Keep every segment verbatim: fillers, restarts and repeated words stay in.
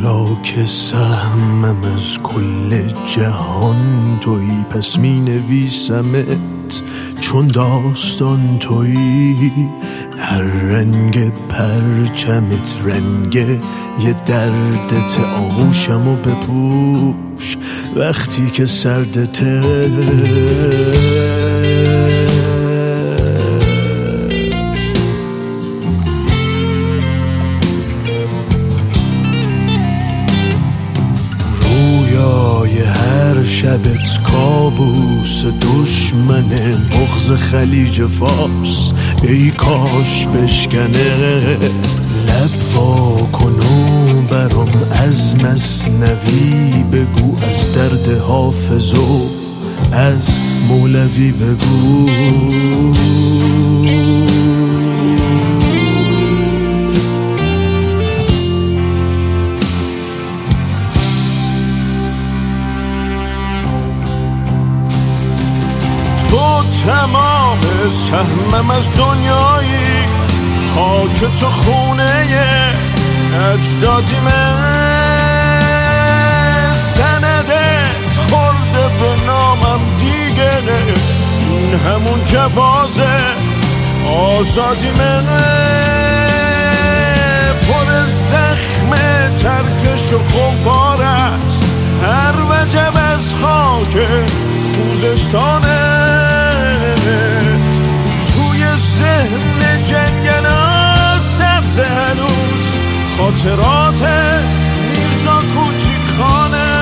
حالا که سهمم از کل جهان تویی، پس می نویسمت چون داستان تویی. هر رنگ پرچمت رنگ یه دردت، آغوشمو بپوش وقتی که سردته. هر شبت کابوس دشمنه، بغض خلیج فارس ای کاش بشکنه. لب وا کن و برام از مثنوی بگو، از درد حافظ و از مولوی بگو. تمام سهمم از دنیایی، خاک تو خونه اجدادیمه. سندت خورده به نامم دیگه، این همون جوازه آزادیمه. پر زخم ترکش و خمپار است هر وجب از خاک خوزستانه. توی ذهن جنگلا سبز هنوز خاطرات میرزا کوچیک خانه.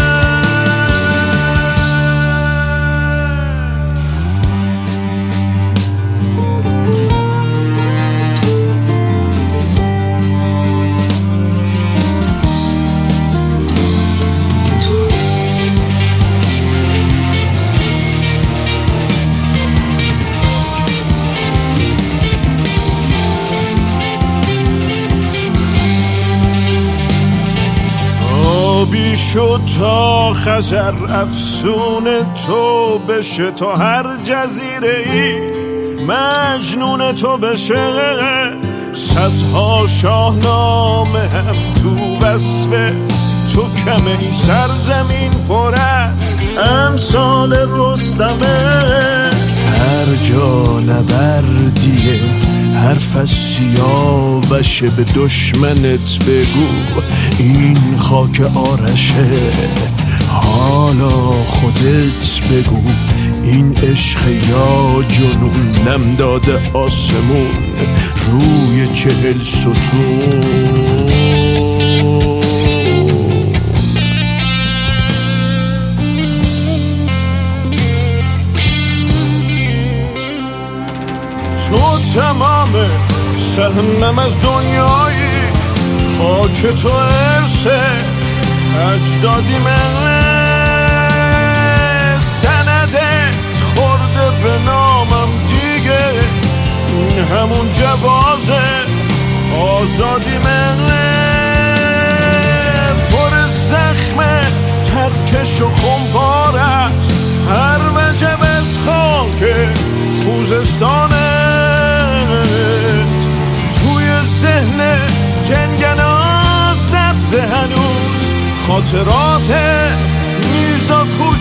بی شد تا خزر افسون تو بشه، تا هر جزیره ای مجنون تو بشه. صدها شاهنامه هم تو وصف تو کمه، این سرزمین پر از امثال رستمه. هر جا نبردیه حرف از سیاوشه، به دشمنت بگو این خاک آرشه. حالا خودت بگو این عشق یا جنون، نم داده آسمون روی چهل ستون. تو تمام سهمم از دنیایی، خاک تو ارسه اجدادیمه. سندت خورده به نامم دیگه، این همون جوازه آزادیمه. پر زخم ترکش و خمپار است هر وجب از خاک خوزستانه. توی ذهن جنگلا سبز هنوز خاطرات میرزا کوچیک